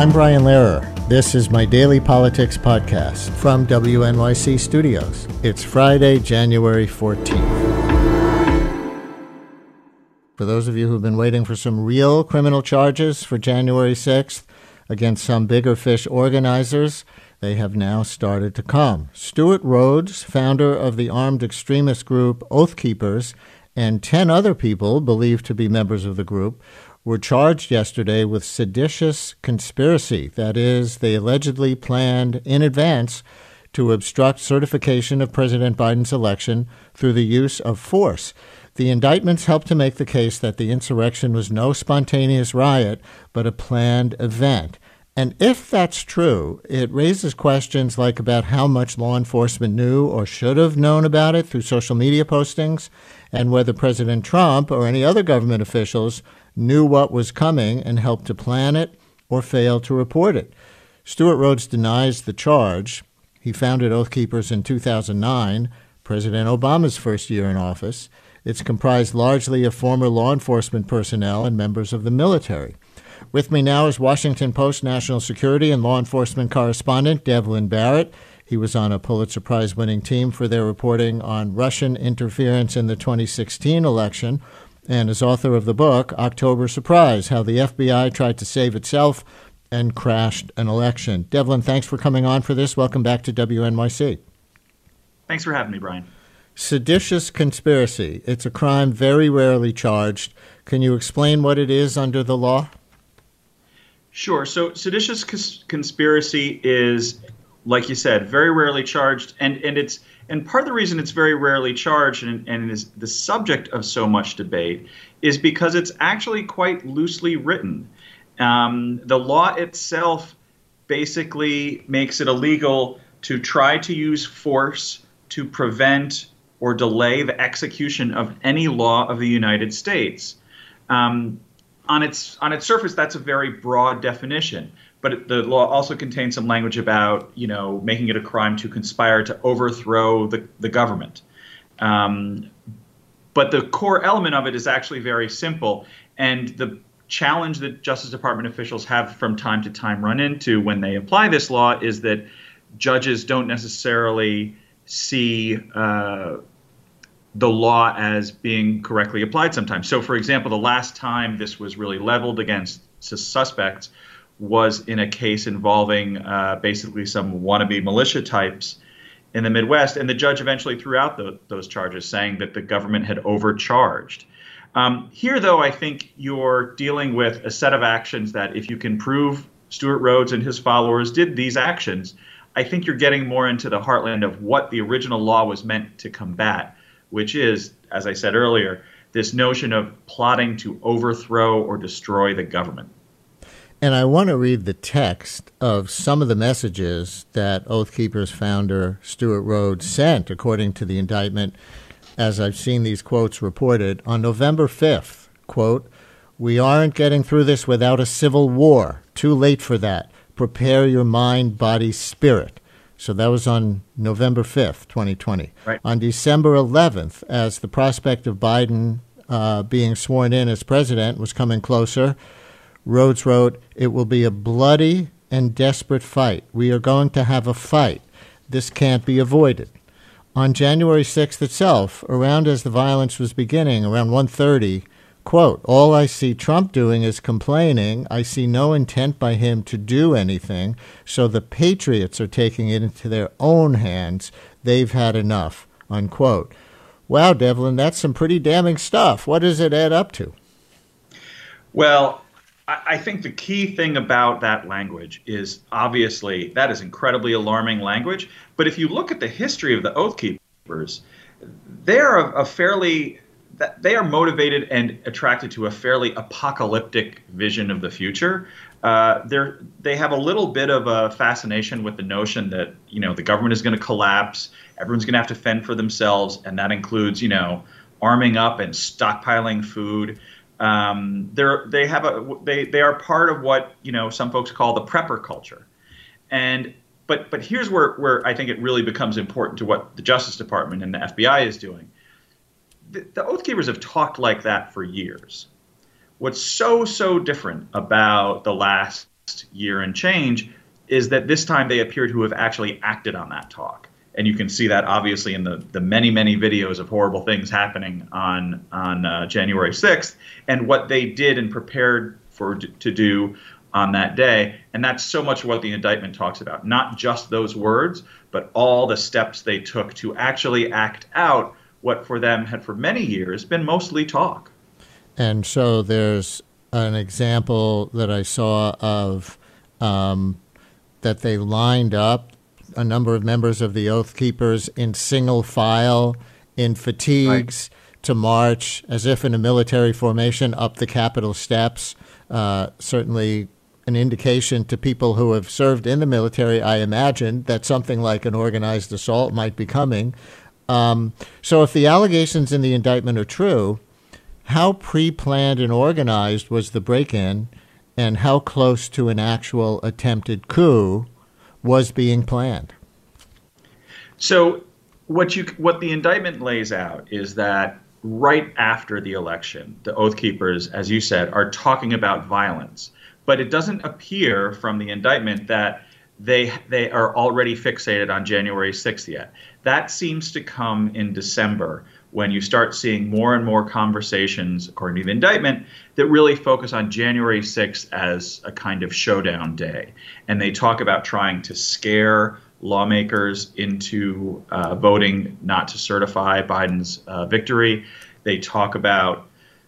I'm Brian Lehrer. This is my daily politics podcast from WNYC Studios. It's Friday, January 14th. For those of you who've been waiting for some real criminal charges for January 6th against some bigger fish organizers, they have now started to come. Stewart Rhodes, founder of the armed extremist group Oath Keepers, and 10 other people believed to be members of the group were charged yesterday with seditious conspiracy. That is, they allegedly planned in advance to obstruct certification of President Biden's election through the use of force. The indictments help to make the case that the insurrection was no spontaneous riot, but a planned event. And if that's true, it raises questions like about how much law enforcement knew or should have known about it through social media postings, and whether President Trump or any other government officials knew what was coming and helped to plan it or failed to report it. Stewart Rhodes denies the charge. He founded Oath Keepers in 2009, President Obama's first year in office. It's comprised largely of former law enforcement personnel and members of the military. With me now is Washington Post national security and law enforcement correspondent Devlin Barrett. He was on a Pulitzer Prize-winning team for their reporting on Russian interference in the 2016 election, and is author of the book, October Surprise, How the FBI Tried to Save Itself and Crashed an Election. Devlin, thanks for coming on for this. Welcome back to WNYC. Thanks for having me, Brian. Seditious conspiracy. It's a crime very rarely charged. Can you explain what it is under the law? Sure. So seditious conspiracy is, like you said, very rarely charged, and part of the reason it's very rarely charged and is the subject of so much debate is because it's actually quite loosely written. The law itself basically makes it illegal to try to use force to prevent or delay the execution of any law of the United States. On its surface, that's a very broad definition. But the law also contains some language about, making it a crime to conspire to overthrow the government. But the core element of it is actually very simple. And the challenge that Justice Department officials have from time to time run into when they apply this law is that judges don't necessarily see the law as being correctly applied sometimes. So, for example, the last time this was really leveled against suspects was in a case involving basically some wannabe militia types in the Midwest, and the judge eventually threw out those charges, saying that the government had overcharged. Here, though, I think you're dealing with a set of actions that if you can prove Stewart Rhodes and his followers did these actions, I think you're getting more into the heartland of what the original law was meant to combat, which is, as I said earlier, this notion of plotting to overthrow or destroy the government. And I want to read the text of some of the messages that Oath Keepers founder Stewart Rhodes sent, according to the indictment, as I've seen these quotes reported. On November 5th, quote, "We aren't getting through this without a civil war. Too late for that. Prepare your mind, body, spirit." So that was on November 5th, 2020. Right. On December 11th, as the prospect of Biden being sworn in as president was coming closer, Rhodes wrote, "It will be a bloody and desperate fight. We are going to have a fight. This can't be avoided." On January 6th itself, around as the violence was beginning, around 1:30, quote, "All I see Trump doing is complaining. I see no intent by him to do anything. So the patriots are taking it into their own hands. They've had enough," unquote. Wow, Devlin, that's some pretty damning stuff. What does it add up to? Well, I think the key thing about that language is obviously that is incredibly alarming language. But if you look at the history of the Oath Keepers, they are motivated and attracted to a fairly apocalyptic vision of the future. They have a little bit of a fascination with the notion that, the government is going to collapse. Everyone's going to have to fend for themselves. And that includes, arming up and stockpiling food. They are part of what some folks call the prepper culture, but here's where I think it really becomes important to what the Justice Department and the FBI is doing. The Oath Keepers have talked like that for years. What's so different about the last year and change is that this time they appear to have actually acted on that talk. And you can see that obviously in the many, many videos of horrible things happening on January 6th and what they did and prepared to do on that day. And that's so much what the indictment talks about, not just those words, but all the steps they took to actually act out what for them had for many years been mostly talk. And so there's an example that I saw of that they lined up a number of members of the Oath Keepers in single file, in fatigues, to march as if in a military formation up the Capitol steps. Certainly an indication to people who have served in the military, I imagine, that something like an organized assault might be coming. So if the allegations in the indictment are true, how pre-planned and organized was the break-in, and how close to an actual attempted coup was being planned? So what the indictment lays out is that right after the election, the Oath Keepers, as you said, are talking about violence. But it doesn't appear from the indictment that they are already fixated on January 6th yet. That seems to come in December, when you start seeing more and more conversations, according to the indictment, that really focus on January 6th as a kind of showdown day. And they talk about trying to scare lawmakers into voting not to certify Biden's victory. They talk about,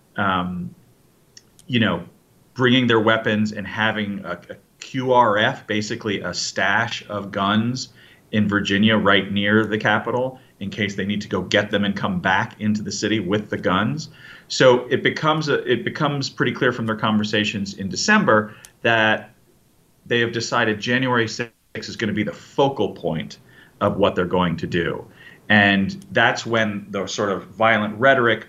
bringing their weapons and having a QRF, basically a stash of guns in Virginia right near the Capitol in case they need to go get them and come back into the city with the guns. So it becomes pretty clear from their conversations in December that they have decided January 6th is going to be the focal point of what they're going to do. And that's when the sort of violent rhetoric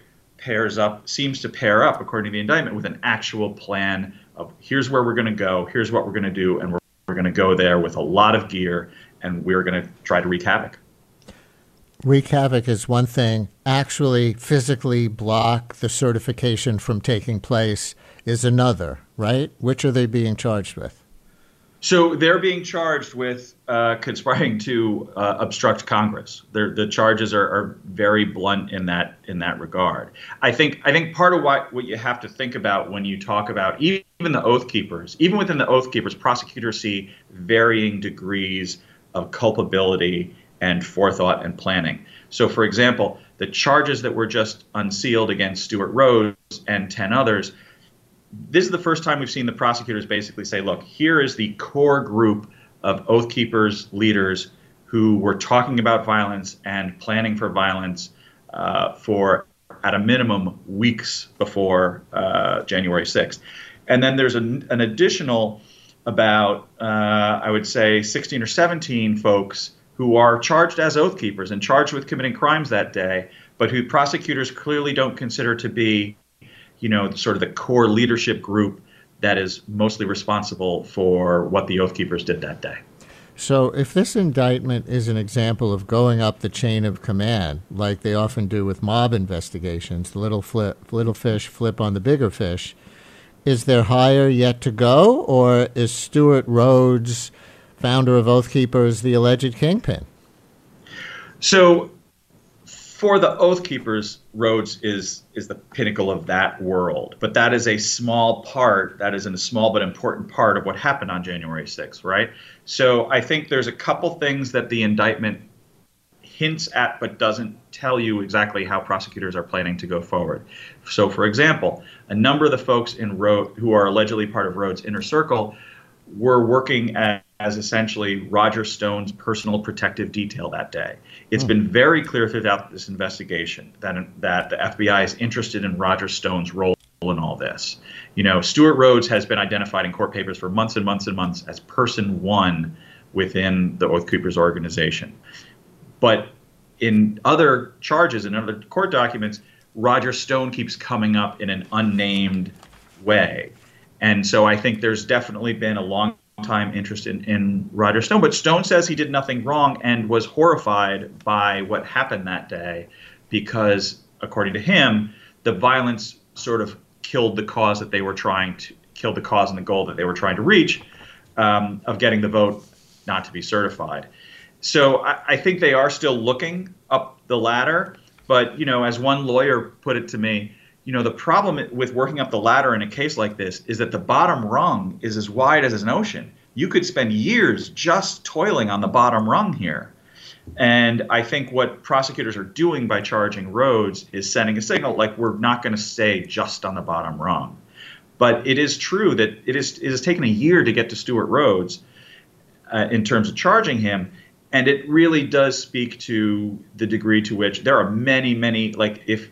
seems to pair up, according to the indictment, with an actual plan of here's where we're going to go, here's what we're going to do, and we're going to go there with a lot of gear, and we're going to try to wreak havoc. Wreak havoc is one thing. Actually physically block the certification from taking place is another, right? Which are they being charged with? So they're being charged with conspiring to obstruct Congress. The charges are very blunt in that regard. I think part of what you have to think about when you talk about even the Oath Keepers, even within the Oath Keepers, prosecutors see varying degrees of culpability and forethought and planning. So, for example, the charges that were just unsealed against Stewart Rhodes and 10 others, this is the first time we've seen the prosecutors basically say, look, here is the core group of Oath Keepers leaders who were talking about violence and planning for violence for, at a minimum, weeks before January 6th. And then there's an additional about, I would say, 16 or 17 folks who are charged as Oath Keepers and charged with committing crimes that day, but who prosecutors clearly don't consider to be, sort of the core leadership group that is mostly responsible for what the Oath Keepers did that day. So if this indictment is an example of going up the chain of command, like they often do with mob investigations, the little fish flip on the bigger fish, is there higher yet to go, or is Stewart Rhodes, founder of Oath Keepers, the alleged kingpin? So for the Oath Keepers, Rhodes is the pinnacle of that world. But that is a small part, that is a small but important part of what happened on January 6th, right? So I think there's a couple things that the indictment hints at but doesn't tell you exactly how prosecutors are planning to go forward. So, for example, a number of the folks in Rhodes who are allegedly part of Rhodes' inner circle were working as essentially Roger Stone's personal protective detail that day. It's been very clear throughout this investigation that the FBI is interested in Roger Stone's role in all this. Stewart Rhodes has been identified in court papers for months and months and months as person one within the Oath Keepers organization. But in other charges, in other court documents, Roger Stone keeps coming up in an unnamed way. And so I think there's definitely been a long time interest in Roger Stone. But Stone says he did nothing wrong and was horrified by what happened that day because, according to him, the violence sort of killed the cause and the goal that they were trying to reach. of getting the vote not to be certified. So I think they are still looking up the ladder. But, as one lawyer put it to me, the problem with working up the ladder in a case like this is that the bottom rung is as wide as an ocean. You could spend years just toiling on the bottom rung here. And I think what prosecutors are doing by charging Rhodes is sending a signal like we're not going to stay just on the bottom rung. But it is true that it has taken a year to get to Stewart Rhodes in terms of charging him. And it really does speak to the degree to which there are many, like if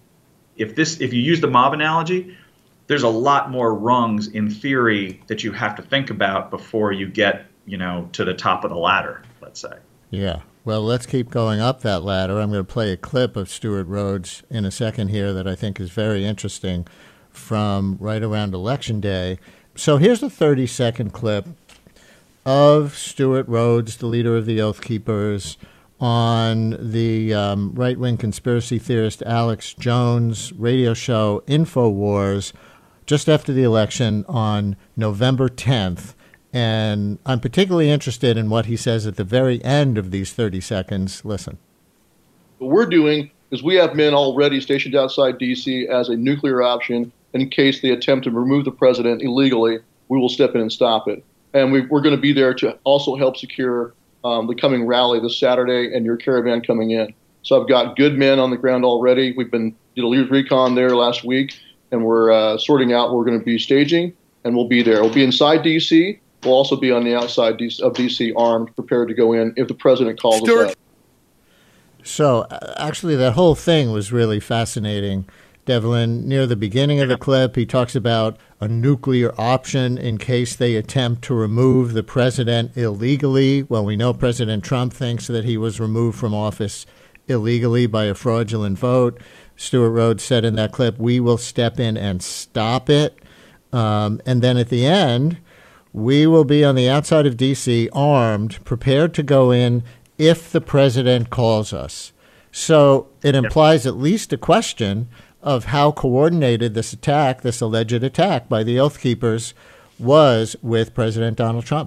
you use the mob analogy, there's a lot more rungs in theory that you have to think about before you get, to the top of the ladder, let's say. Yeah. Well, let's keep going up that ladder. I'm going to play a clip of Stewart Rhodes in a second here that I think is very interesting from right around Election Day. So here's a 30-second clip of Stewart Rhodes, the leader of the Oath Keepers, on the right-wing conspiracy theorist Alex Jones' radio show InfoWars just after the election on November 10th. And I'm particularly interested in what he says at the very end of these 30 seconds. Listen. What we're doing is we have men already stationed outside D.C. as a nuclear option. In case they attempt to remove the president illegally, we will step in and stop it. And we're going to be there to also help secure the coming rally this Saturday and your caravan coming in. So I've got good men on the ground already. Did a lead recon there last week, and we're sorting out what we're going to be staging, and we'll be there. We'll be inside D.C. We'll also be on the outside of D.C. armed, prepared to go in if the president calls us up. So actually that whole thing was really fascinating. Devlin, near the beginning of the clip, he talks about a nuclear option in case they attempt to remove the president illegally. Well, we know President Trump thinks that he was removed from office illegally by a fraudulent vote. Stewart Rhodes said in that clip, we will step in and stop it. And then at the end, we will be on the outside of D.C. armed, prepared to go in if the president calls us. So it implies at least a question of how coordinated this attack, this alleged attack by the Oath Keepers, was with President Donald Trump.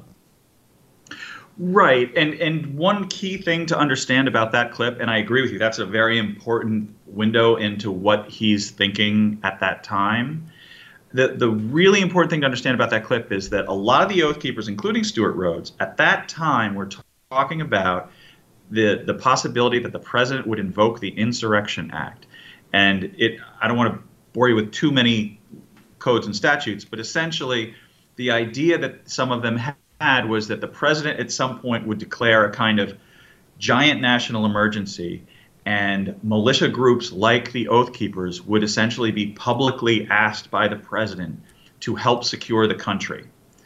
Right. And one key thing to understand about that clip, and I agree with you, that's a very important window into what he's thinking at that time. The really important thing to understand about that clip is that a lot of the Oath Keepers, including Stewart Rhodes, at that time were talking about the possibility that the president would invoke the Insurrection Act. And I don't want to bore you with too many codes and statutes, but essentially the idea that some of them had was that the president at some point would declare a kind of giant national emergency, and militia groups like the Oath Keepers would essentially be publicly asked by the president to help secure the country.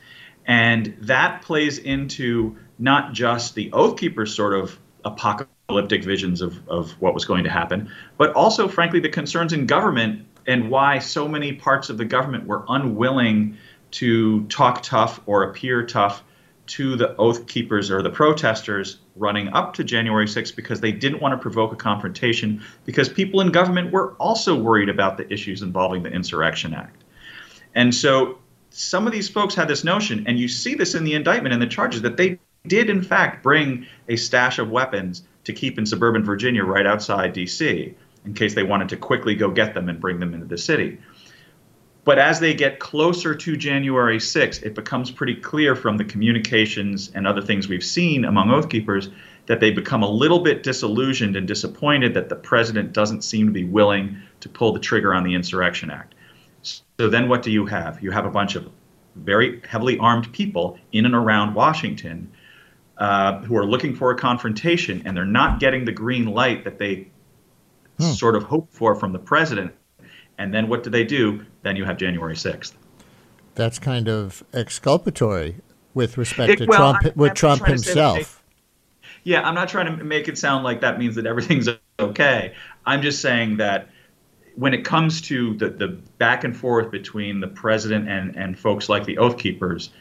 And that plays into not just the Oath Keepers' sort of apocalyptic visions of what was going to happen, but also, frankly, the concerns in government and why so many parts of the government were unwilling to talk tough or appear tough to the Oath Keepers or the protesters running up to January 6th, because they didn't want to provoke a confrontation, because people in government were also worried about the issues involving the Insurrection Act. And so some of these folks had this notion, and you see this in the indictment and the charges, that they did in fact bring a stash of weapons to keep in suburban Virginia right outside D.C. in case they wanted to quickly go get them and bring them into the city. But as they get closer to January 6th, it becomes pretty clear from the communications and other things we've seen among Oath Keepers that they become a little bit disillusioned and disappointed that the president doesn't seem to be willing to pull the trigger on the Insurrection Act. So then what do you have? You have a bunch of very heavily armed people in and around Washington who are looking for a confrontation, and they're not getting the green light that they sort of hope for from the president. And then what do? Then you have January 6th. That's kind of exculpatory with respect to Trump himself. Yeah, I'm not trying to make it sound like that means that everything's okay. I'm just saying that when it comes to the back and forth between the president and folks like the Oath Keepers,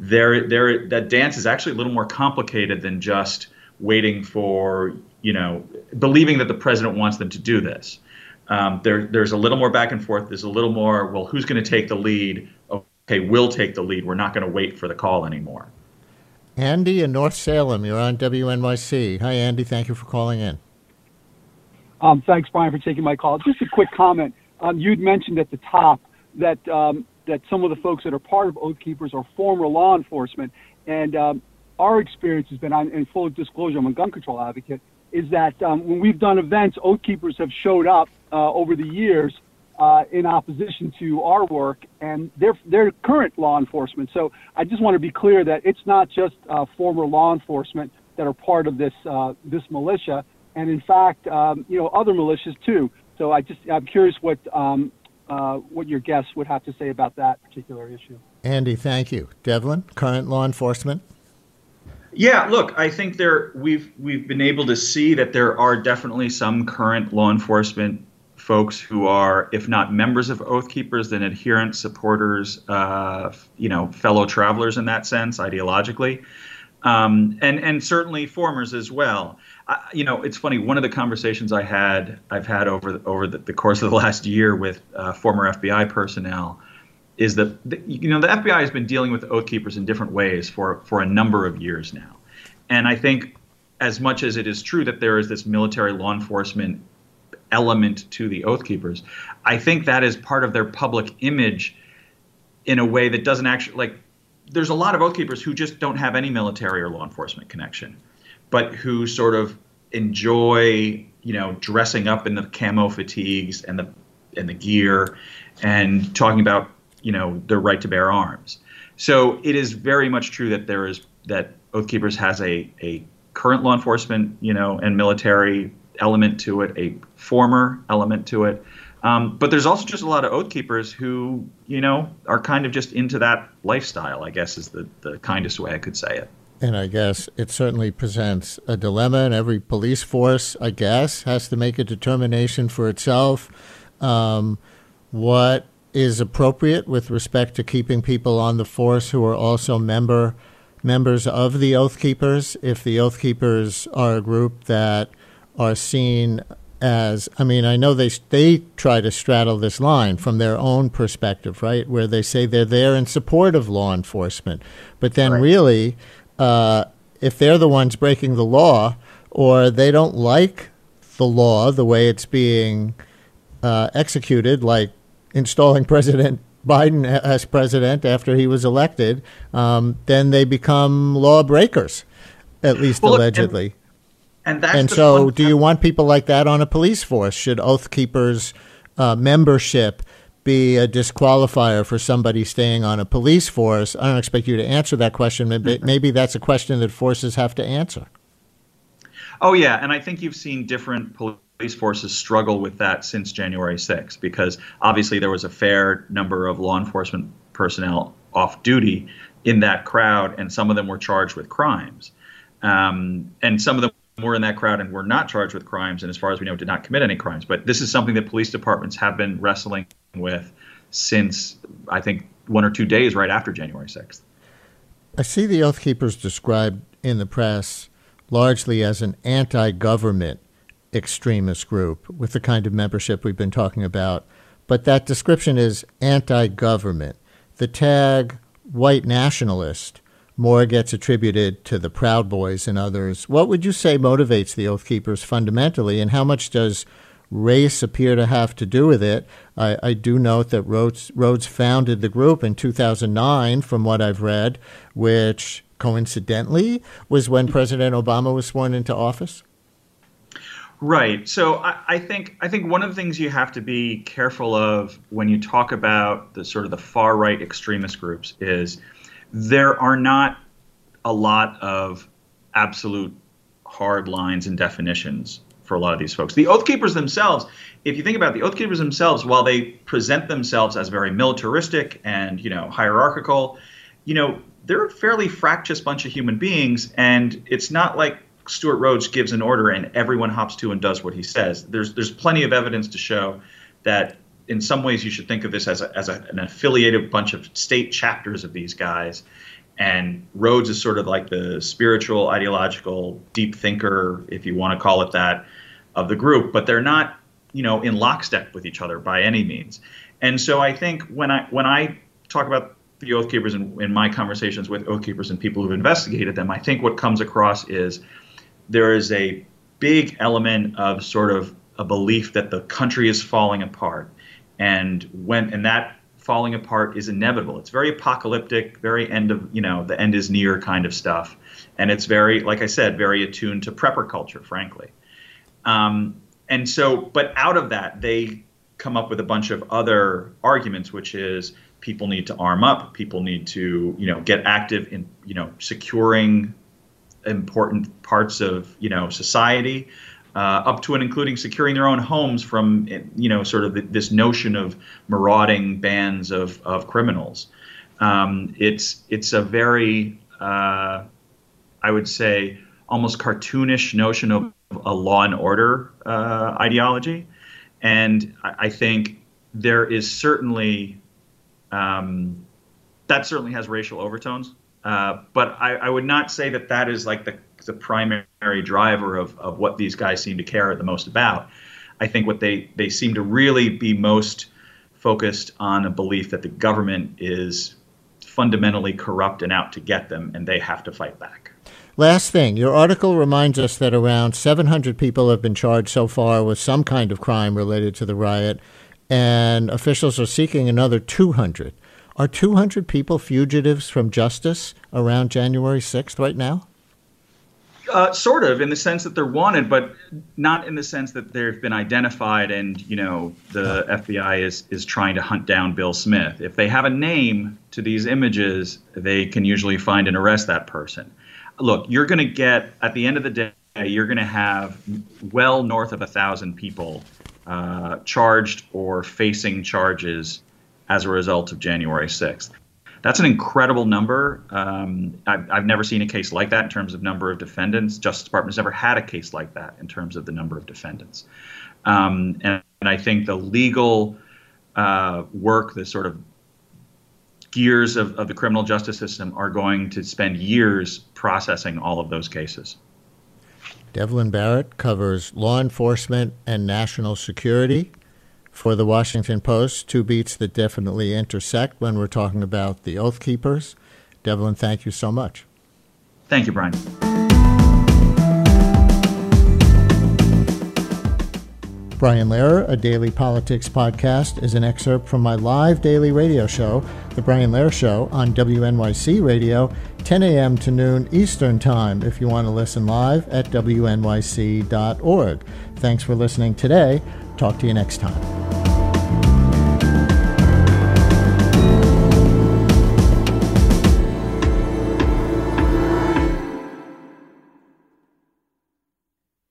that dance is actually a little more complicated than just waiting for, believing that the president wants them to do this. There's a little more back and forth. There's a little more, well, who's going to take the lead? okay, we'll take the lead. We're not going to wait for the call anymore. Andy in North Salem, you're on WNYC. Hi, Andy. Thank you for calling in. Thanks, Brian, for taking my call. Just a quick comment. You'd mentioned at the top that that some of the folks that are part of Oath Keepers are former law enforcement, and our experience has been, in full disclosure, I'm a gun control advocate, is that when we've done events, Oath Keepers have showed up over the years in opposition to our work, and they're current law enforcement. So I just want to be clear that it's not just former law enforcement that are part of this militia, and in fact, other militias too. So I'm curious what your guests would have to say about that particular issue. Andy, thank you. Devlin, current law enforcement? Yeah, look, I think we've been able to see that there are definitely some current law enforcement folks who are, if not members of Oath Keepers, then adherents, supporters, fellow travelers in that sense, ideologically, and certainly formers as well. It's funny. One of the conversations I've had over the course of the last year with former FBI personnel is that the FBI has been dealing with Oath Keepers in different ways for a number of years now, and I think as much as it is true that there is this military law enforcement element to the Oath Keepers, I think that is part of their public image in a way that doesn't actually, there's a lot of Oath Keepers who just don't have any military or law enforcement connection, but who sort of enjoy, dressing up in the camo fatigues and the gear and talking about, their right to bear arms. So it is very much true that Oath Keepers has a current law enforcement, and military element to it, a former element to it. But there's also just a lot of Oath Keepers who, are kind of just into that lifestyle, I guess is the kindest way I could say it. And I guess it certainly presents a dilemma, and every police force, I guess, has to make a determination for itself. What is appropriate with respect to keeping people on the force who are also members of the Oath Keepers, if the Oath Keepers are a group that are seen as, I know they try to straddle this line from their own perspective, right, where they say they're there in support of law enforcement. But then really, if they're the ones breaking the law, or they don't like the law the way it's being executed, like installing President Biden as president after he was elected, then they become lawbreakers, at least allegedly. And so do you want people like that on a police force? Should Oath Keepers membership be a disqualifier for somebody staying on a police force? I don't expect you to answer that question. Maybe that's a question that forces have to answer. Oh, yeah. And I think you've seen different police forces struggle with that since January 6th, because obviously there was a fair number of law enforcement personnel off duty in that crowd, and some of them were charged with crimes. And some of them were in that crowd and were not charged with crimes, and as far as we know, did not commit any crimes. But this is something that police departments have been wrestling with since, I think, 1 or 2 days right after January 6th. I see the Oath Keepers described in the press largely as an anti-government extremist group with the kind of membership we've been talking about. But that description is anti-government. The tag white nationalist more gets attributed to the Proud Boys and others. What would you say motivates the Oath Keepers fundamentally, and how much does race appear to have to do with it? I do note that Rhodes founded the group in 2009, from what I've read, which coincidentally was when President Obama was sworn into office. Right. So I think one of the things you have to be careful of when you talk about the sort of the far right extremist groups is there are not a lot of absolute hard lines and definitions for a lot of these folks. The Oath Keepers themselves, if you think about it, the Oath Keepers themselves, while they present themselves as very militaristic and, hierarchical, they're a fairly fractious bunch of human beings. And it's not like Stuart Rhodes gives an order and everyone hops to and does what he says. There's plenty of evidence to show that in some ways you should think of this as an affiliated bunch of state chapters of these guys. And Rhodes is sort of like the spiritual, ideological, deep thinker, if you want to call it that, of the group. But they're not, in lockstep with each other by any means. And so I think when I talk about the Oath Keepers and in my conversations with Oath Keepers and people who've investigated them, I think what comes across is there is a big element of sort of a belief that the country is falling apart, and that falling apart is inevitable. It's very apocalyptic, very end of, the end is near kind of stuff. And it's very, like I said, very attuned to prepper culture, frankly. And so, but out of that, they come up with a bunch of other arguments, which is people need to arm up, people need to, get active in, securing important parts of, society, up to and including securing their own homes from, sort of this notion of marauding bands of criminals. It's a very, I would say, almost cartoonish notion of a law and order ideology. And I think there is certainly, that certainly has racial overtones. But I would not say that is like the primary driver of what these guys seem to care the most about. I think what they seem to really be most focused on a belief that the government is fundamentally corrupt and out to get them, and they have to fight back. Last thing, your article reminds us that around 700 people have been charged so far with some kind of crime related to the riot, and officials are seeking another 200. Are 200 people fugitives from justice around January 6th right now? Sort of, in the sense that they're wanted, but not in the sense that they've been identified and, the FBI is trying to hunt down Bill Smith. If they have a name to these images, they can usually find and arrest that person. Look, you're going to get, at the end of the day, you're going to have well north of 1,000 people charged or facing charges as a result of January 6th. That's an incredible number. I've never seen a case like that in terms of number of defendants. Justice Department's never had a case like that in terms of the number of defendants. And I think the legal work, the sort of gears of the criminal justice system are going to spend years processing all of those cases. Devlin Barrett covers law enforcement and national security for the Washington Post, two beats that definitely intersect when we're talking about the Oath Keepers. Devlin, thank you so much. Thank you, Brian. Brian Lehrer, a daily politics podcast, is an excerpt from my live daily radio show, The Brian Lehrer Show, on WNYC Radio, 10 a.m. to noon Eastern Time, if you want to listen live at wnyc.org. Thanks for listening today. Talk to you next time.